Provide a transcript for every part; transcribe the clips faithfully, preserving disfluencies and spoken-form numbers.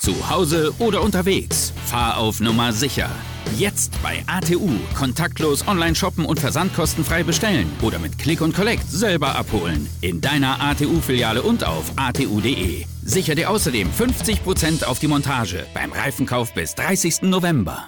Zu Hause oder unterwegs. Fahr auf Nummer sicher. Jetzt bei A T U. Kontaktlos online shoppen und versandkostenfrei bestellen. Oder mit Click und Collect selber abholen. In deiner A T U-Filiale und auf a t u punkt d e. Sicher dir außerdem fünfzig Prozent auf die Montage beim Reifenkauf bis dreißigsten November.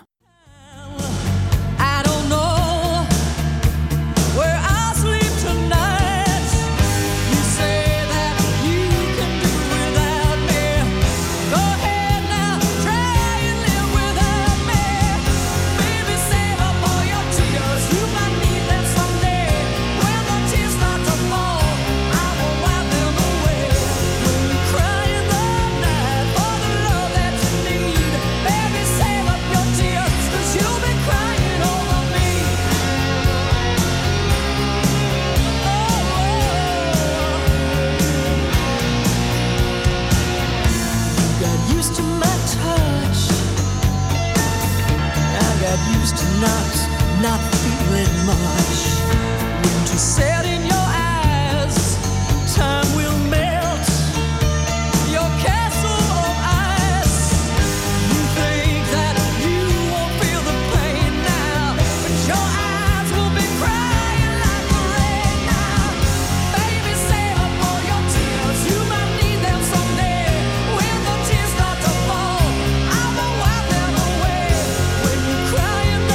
Used to not, not feeling much. Winter set in your eyes, time will melt your castle of ice. You think that you won't feel the pain now, but your eyes will be crying like the rain now. Baby, save up all your tears, you might need them someday. When the tears start to fall, I will wipe them away. When you cry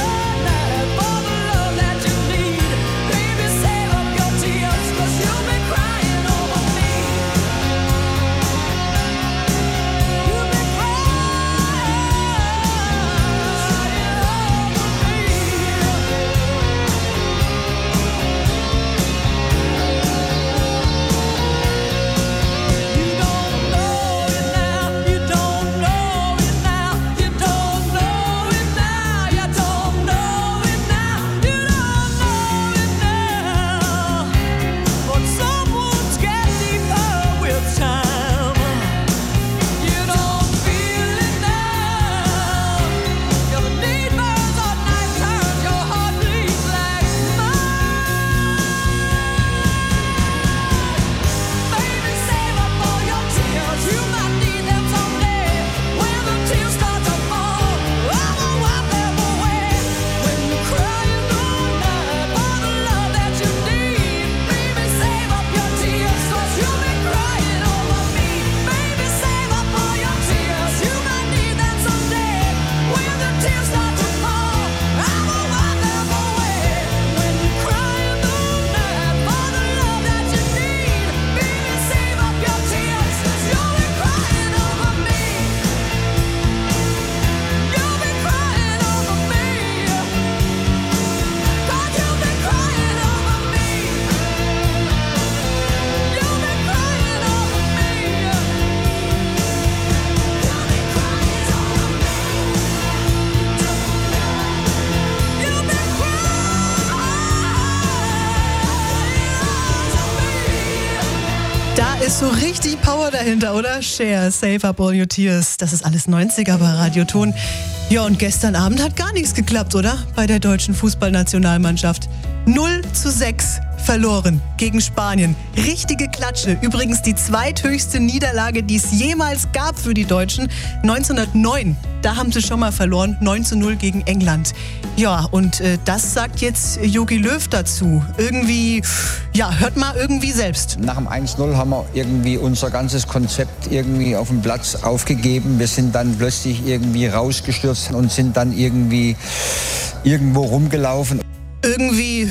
Ist so richtig Power dahinter, oder? Cher, Save Up All Your Tears. Das ist alles neunziger bei Radioton. Ja, und gestern Abend hat gar nichts geklappt, oder? Bei der deutschen Fußballnationalmannschaft. null zu sechs verloren gegen Spanien. Richtige Klatsche. Übrigens die zweithöchste Niederlage, die es jemals gab für die Deutschen. neunzehnhundertneun, da haben sie schon mal verloren. neun zu null gegen England. Ja, und äh, das sagt jetzt Jogi Löw dazu. Irgendwie, ja, hört mal irgendwie selbst. Nach dem eins null haben wir irgendwie unser ganzes Konzept irgendwie auf dem Platz aufgegeben. Wir sind dann plötzlich irgendwie rausgestürzt und sind dann irgendwie irgendwo rumgelaufen. Irgendwie,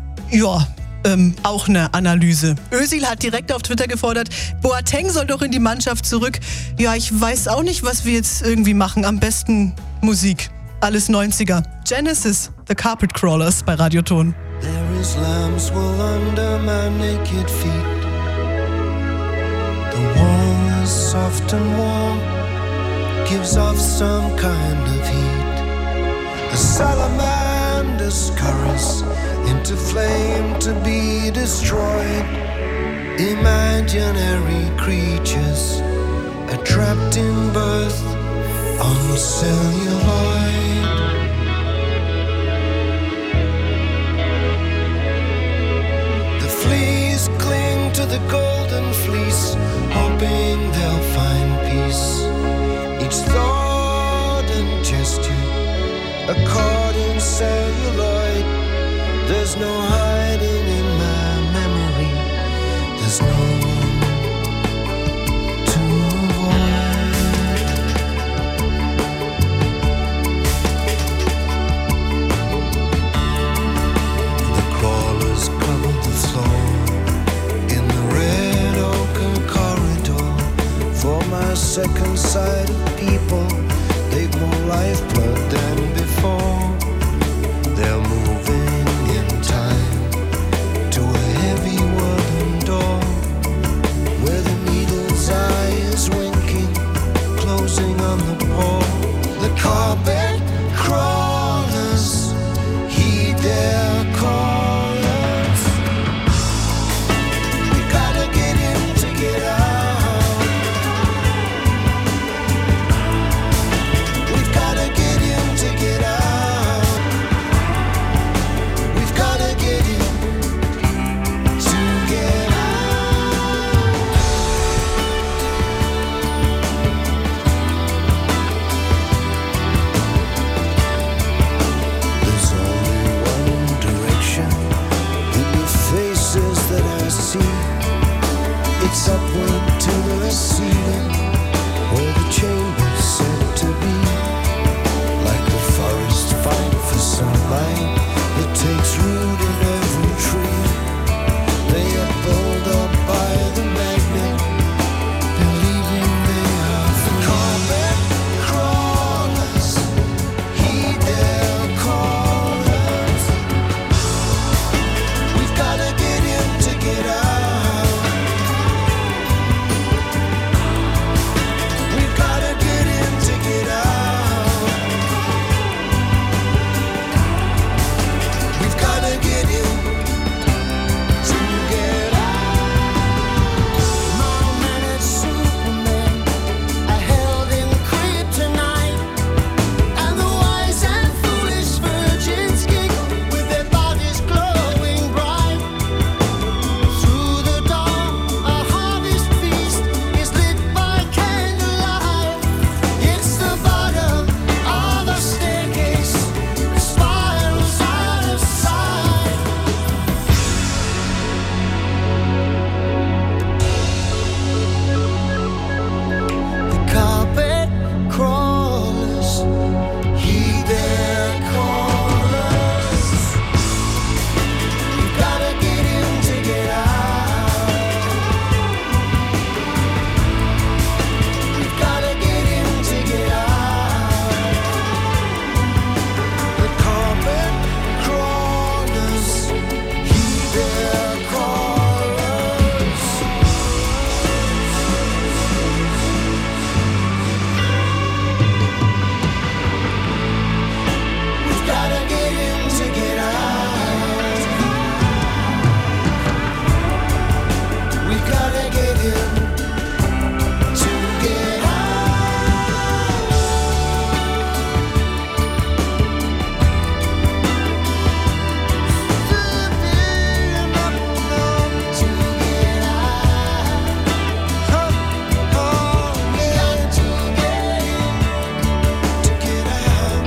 ja, ähm, auch eine Analyse. Özil hat direkt auf Twitter gefordert, Boateng soll doch in die Mannschaft zurück. Ja, ich weiß auch nicht, was wir jetzt irgendwie machen. Am besten Musik. Alles neunziger. Genesis, The Carpet Crawlers bei Radioton. There is lambs wool under my naked feet. The wall is soft and warm, gives off some kind of heat. The salamander scurries into flame to be destroyed. Imaginary creatures are trapped in birth on celluloid. The fleas cling to the golden fleece, hoping they'll find peace. Each according celluloid. There's no hiding in my memory. There's no one to avoid. The crawlers covered the floor in the red ochre corridor. For my second sight of people, they've more lifeblood than before. They're moving in time to a heavy wooden door where the needle's eye is winking, closing on the pole. The carpet crawlers heed their callers. We gotta get in to get out. We've gotta get in to get out. We've gotta get in to get out. There's only one direction in the faces that I see. It's upward to the ceiling where the chamber's said to be. Like the forest fight for sunlight that takes root in every tree. They are pulled up by the magnet, believing they are free. Carpet crawlers heed their callers. We've gotta get in to get out. We've gotta get in to get out. We've gotta get in to get out. Mom and it's Superman, I held in kryptonite, and the wise and foolish virgins giggle with their bodies glowing bright. Through the dawn, a harvest feast is lit by candlelight. It's the bottom of a staircase that spirals out of sight. The carpet crawlers heed their callers. We've gotta get in to get out. We've gotta get in to get out. The carpet crawlers heed their callers. We've gotta get in to get out. We've gotta get in to get out. To get out. Oh, we got to get in to get out.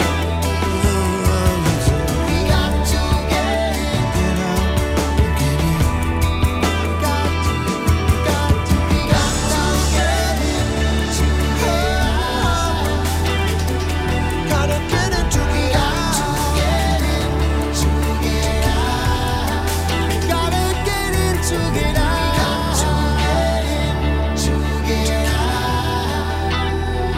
We got to get in, get out, get in. Got to, got to, we got to get in to get out. Gotta get in to get out. Get in to get out. Gotta get in to get out. Got to get in to get out.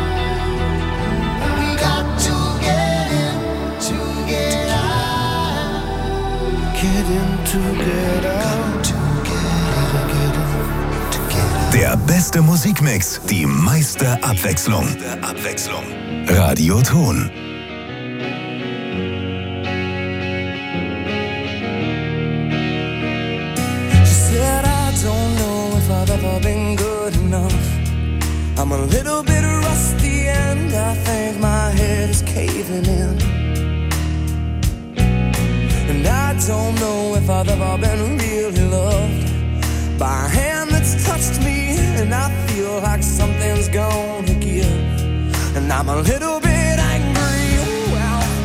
We got to get in to get out. Get in to get out. To get out. Get in to get out. Der beste Musikmix, die meiste Abwechslung. Abwechslung. Radio Ton. She said, I don't know if I've ever been good enough. I'm a little bit rusty and I think my head is caving in. And I don't know if I've ever been really loved by a hand that's touched me, and I feel like something's gonna give. And I'm a little bit angry, well,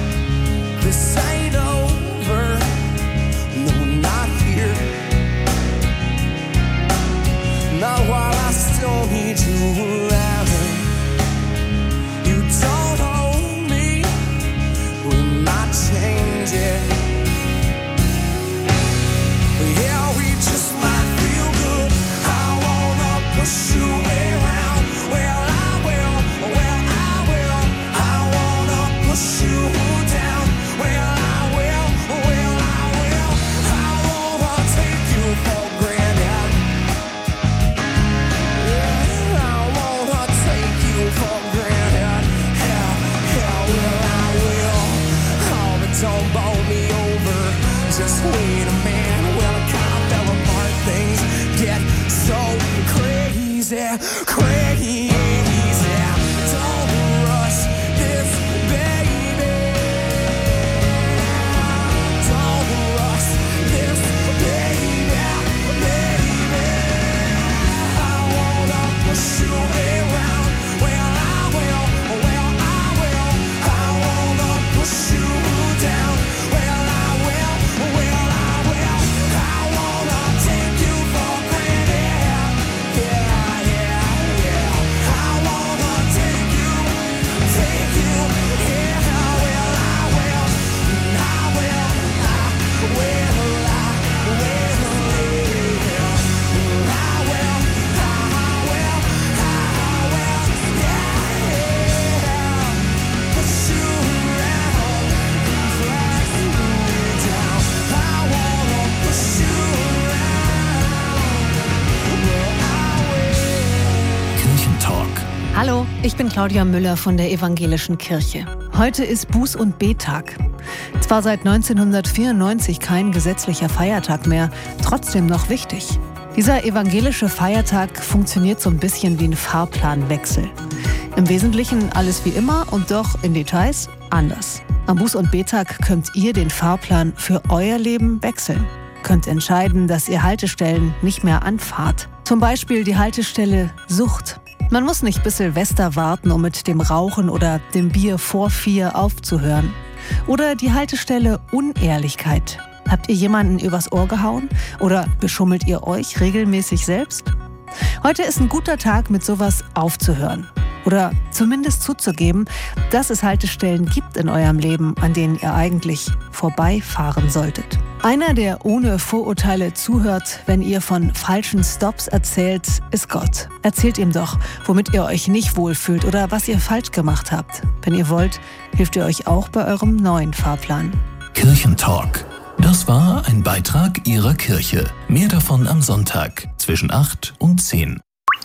Hallo, ich bin Claudia Müller von der Evangelischen Kirche. Heute ist Buß- und Bettag. Zwar seit neunzehnhundertvierundneunzig kein gesetzlicher Feiertag mehr, trotzdem noch wichtig. Dieser evangelische Feiertag funktioniert so ein bisschen wie ein Fahrplanwechsel. Im Wesentlichen alles wie immer und doch in Details anders. Am Buß- und Bettag könnt ihr den Fahrplan für euer Leben wechseln. Könnt entscheiden, dass ihr Haltestellen nicht mehr anfahrt. Zum Beispiel die Haltestelle Sucht. Man muss nicht bis Silvester warten, um mit dem Rauchen oder dem Bier vor vier aufzuhören. Oder die Haltestelle Unehrlichkeit. Habt ihr jemanden übers Ohr gehauen? Oder beschummelt ihr euch regelmäßig selbst? Heute ist ein guter Tag, mit sowas aufzuhören. Oder zumindest zuzugeben, dass es Haltestellen gibt in eurem Leben, an denen ihr eigentlich vorbeifahren solltet. Einer, der ohne Vorurteile zuhört, wenn ihr von falschen Stops erzählt, ist Gott. Erzählt ihm doch, womit ihr euch nicht wohlfühlt oder was ihr falsch gemacht habt. Wenn ihr wollt, hilft ihr euch auch bei eurem neuen Fahrplan. Kirchentalk. Das war ein Beitrag Ihrer Kirche. Mehr davon am Sonntag zwischen acht und zehn.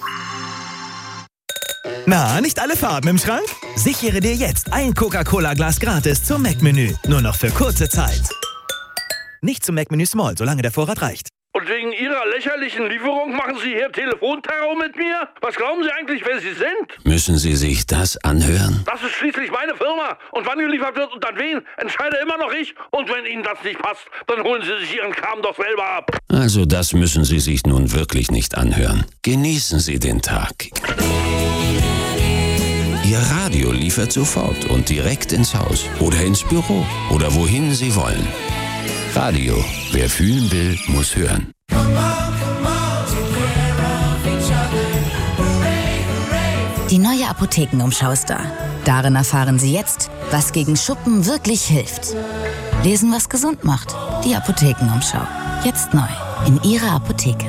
Na, nicht alle Farben im Schrank? Sichere dir jetzt ein Coca-Cola-Glas gratis zum Mac-Menü. Nur noch für kurze Zeit. Nicht zum Mac-Menü Small, solange der Vorrat reicht. Und wegen Ihrer lächerlichen Lieferung machen Sie hier Telefonterror mit mir? Was glauben Sie eigentlich, wer Sie sind? Müssen Sie sich das anhören? Das ist schließlich meine Firma. Und wann geliefert wird und an wen, entscheide immer noch ich. Und wenn Ihnen das nicht passt, dann holen Sie sich Ihren Kram doch selber ab. Also das müssen Sie sich nun wirklich nicht anhören. Genießen Sie den Tag. Ihr Radio liefert sofort und direkt ins Haus oder ins Büro oder wohin Sie wollen. Radio. Wer fühlen will, muss hören. Die neue Apothekenumschau ist da. Darin erfahren Sie jetzt, was gegen Schuppen wirklich hilft. Lesen, was gesund macht. Die Apothekenumschau. Jetzt neu. In Ihrer Apotheke.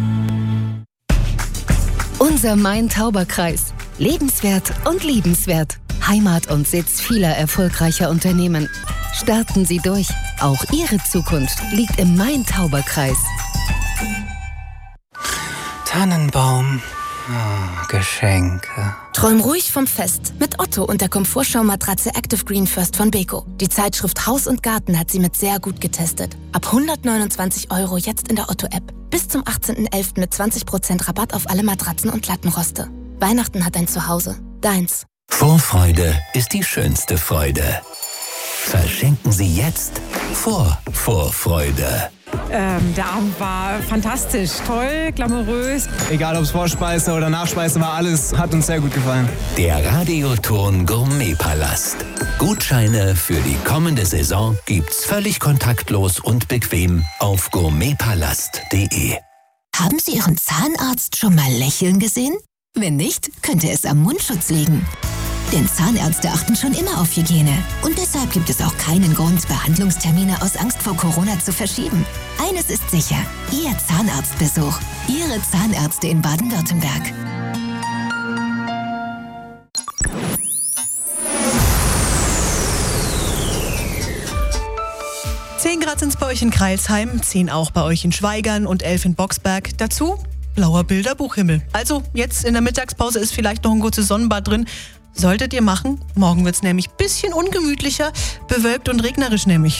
Unser Main-Tauber-Kreis. Lebenswert und liebenswert. Heimat und Sitz vieler erfolgreicher Unternehmen. Starten Sie durch. Auch Ihre Zukunft liegt im Main-Tauber-Kreis. Tannenbaum. Oh, Geschenke. Träum ruhig vom Fest mit Otto und der Komfortschaumatratze Active Green First von Beko. Die Zeitschrift Haus und Garten hat sie mit sehr gut getestet. Ab hundertneunundzwanzig Euro jetzt in der Otto-App. Bis zum achtzehnten elften mit zwanzig Prozent Rabatt auf alle Matratzen und Lattenroste. Weihnachten hat ein Zuhause. Deins. Vorfreude ist die schönste Freude. Verschenken Sie jetzt vor Vorfreude. Ähm, der Abend war fantastisch, toll, glamourös. Egal ob es Vorspeise oder Nachspeise war, alles hat uns sehr gut gefallen. Der Radioton Gourmetpalast. Gutscheine für die kommende Saison gibt's völlig kontaktlos und bequem auf gourmetpalast punkt de. Haben Sie Ihren Zahnarzt schon mal lächeln gesehen? Wenn nicht, könnte es am Mundschutz liegen. Denn Zahnärzte achten schon immer auf Hygiene. Und deshalb gibt es auch keinen Grund, Behandlungstermine aus Angst vor Corona zu verschieben. Eines ist sicher, Ihr Zahnarztbesuch. Ihre Zahnärzte in Baden-Württemberg. zehn Grad sind es bei euch in Crailsheim, zehn auch bei euch in Schweigern und elf in Boxberg. Dazu blauer Bilderbuchhimmel. Also jetzt in der Mittagspause ist vielleicht noch ein kurzes Sonnenbad drin. Solltet ihr machen. Morgen wird es nämlich ein bisschen ungemütlicher, bewölkt und regnerisch nämlich.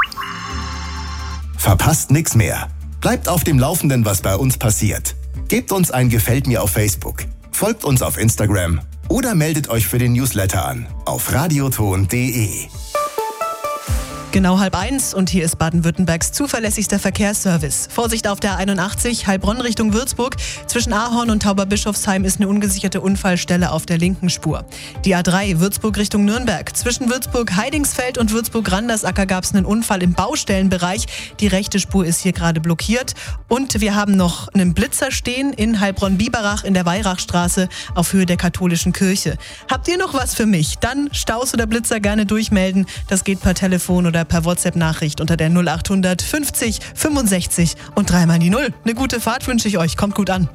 Verpasst nix mehr. Bleibt auf dem Laufenden, was bei uns passiert. Gebt uns ein Gefällt mir auf Facebook. Folgt uns auf Instagram. Oder meldet euch für den Newsletter an auf radioton punkt de. Genau halb eins und hier ist Baden-Württembergs zuverlässigster Verkehrsservice. Vorsicht auf der einundachtzig, Heilbronn Richtung Würzburg. Zwischen Ahorn und Tauberbischofsheim ist eine ungesicherte Unfallstelle auf der linken Spur. Die A drei, Würzburg Richtung Nürnberg. Zwischen Würzburg-Heidingsfeld und Würzburg-Randersacker gab es einen Unfall im Baustellenbereich. Die rechte Spur ist hier gerade blockiert. Und wir haben noch einen Blitzer stehen in Heilbronn-Biberach in der Weirachstraße auf Höhe der katholischen Kirche. Habt ihr noch was für mich? Dann Staus oder Blitzer gerne durchmelden. Das geht per Telefon oder per WhatsApp-Nachricht unter der null achthundert fünfzig fünfundsechzig und dreimal die Null. Eine gute Fahrt wünsche ich euch. Kommt gut an.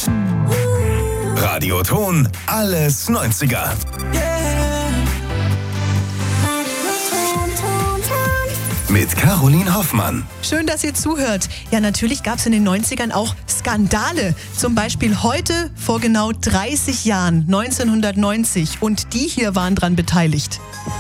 Radioton, alles neunziger. mit Caroline Hoffmann. Schön, dass ihr zuhört. Ja, natürlich gab es in den neunzigern auch Skandale. Zum Beispiel heute vor genau dreißig Jahren, neunzehnhundertneunzig. Und die hier waren dran beteiligt.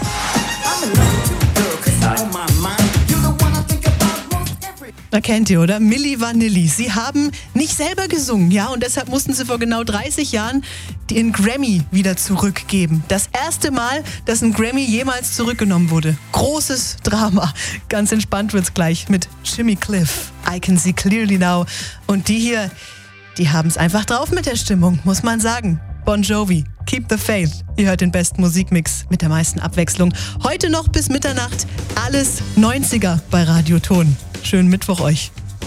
Da kennt ihr, oder? Milli Vanilli. Sie haben nicht selber gesungen, ja, und deshalb mussten sie vor genau dreißig Jahren den Grammy wieder zurückgeben. Das erste Mal, dass ein Grammy jemals zurückgenommen wurde. Großes Drama. Ganz entspannt wird's gleich mit Jimmy Cliff. I Can See Clearly Now. Und die hier, die haben es einfach drauf mit der Stimmung, muss man sagen. Bon Jovi, Keep the Faith. Ihr hört den besten Musikmix mit der meisten Abwechslung. Heute noch bis Mitternacht alles neunziger bei Radio Ton. Schönen Mittwoch euch.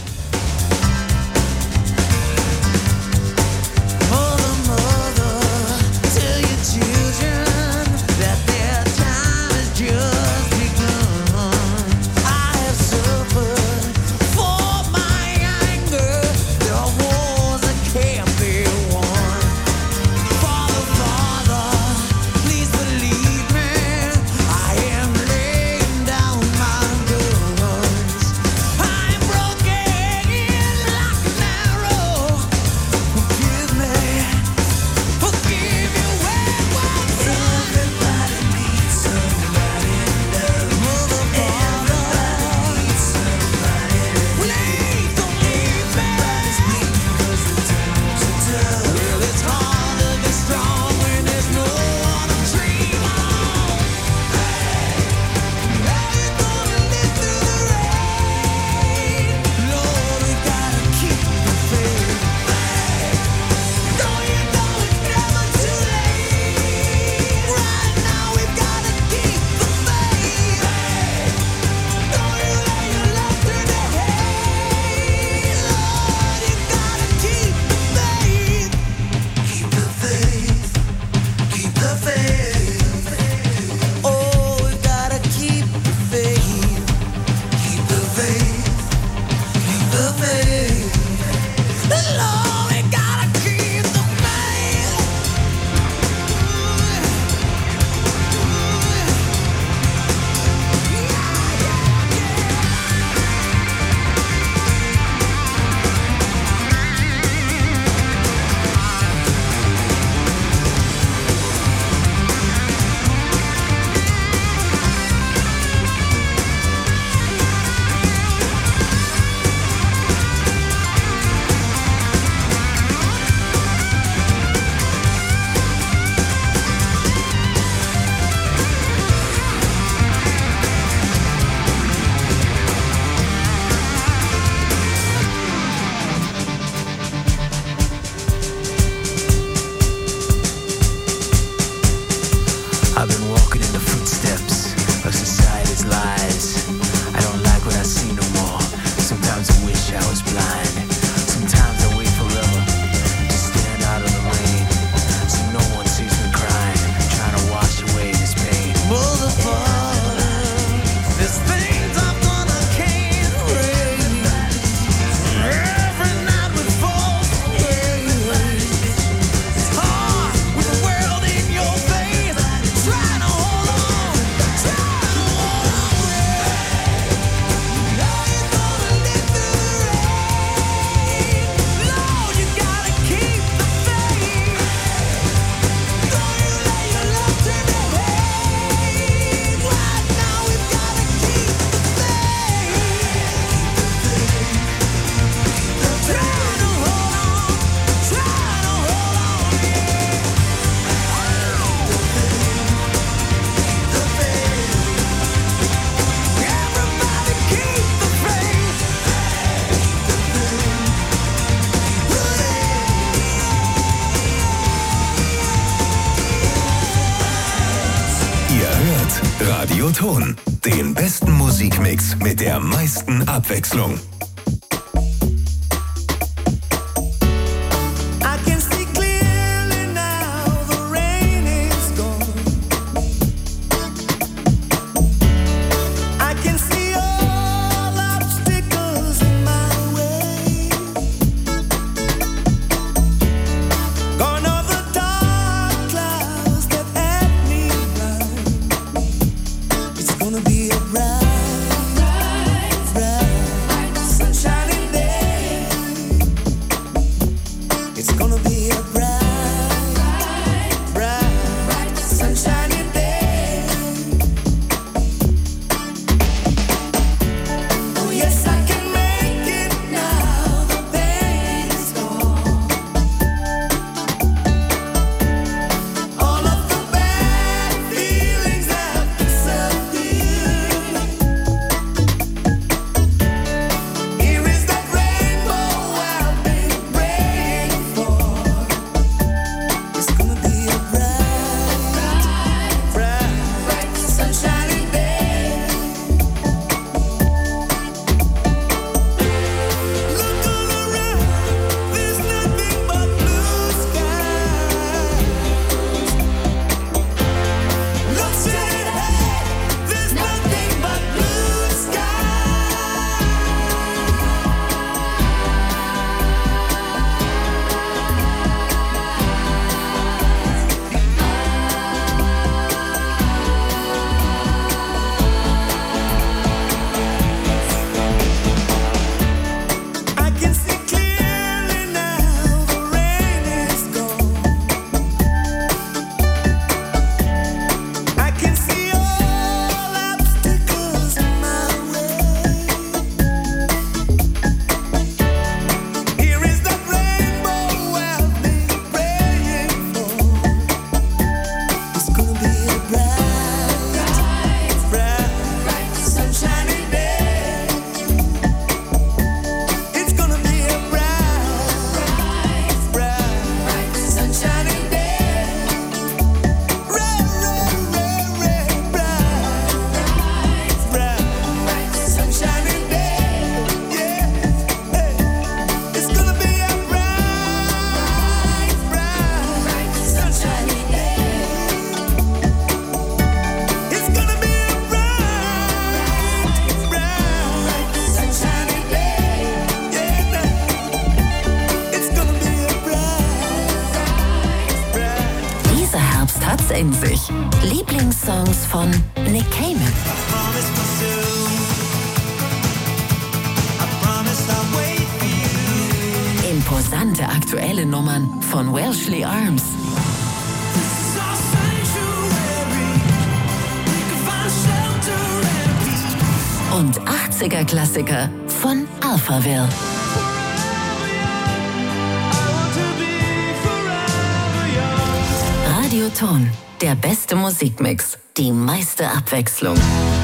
Radio Ton, den besten Musikmix mit der meisten Abwechslung. Gonna be alright. Herbst hat's in sich. Lieblingssongs von Nick Cayman. Imposante aktuelle Nummern von Welshly Arms. Und achtziger-Klassiker von Alphaville. Radioton, der beste Musikmix, die meiste Abwechslung.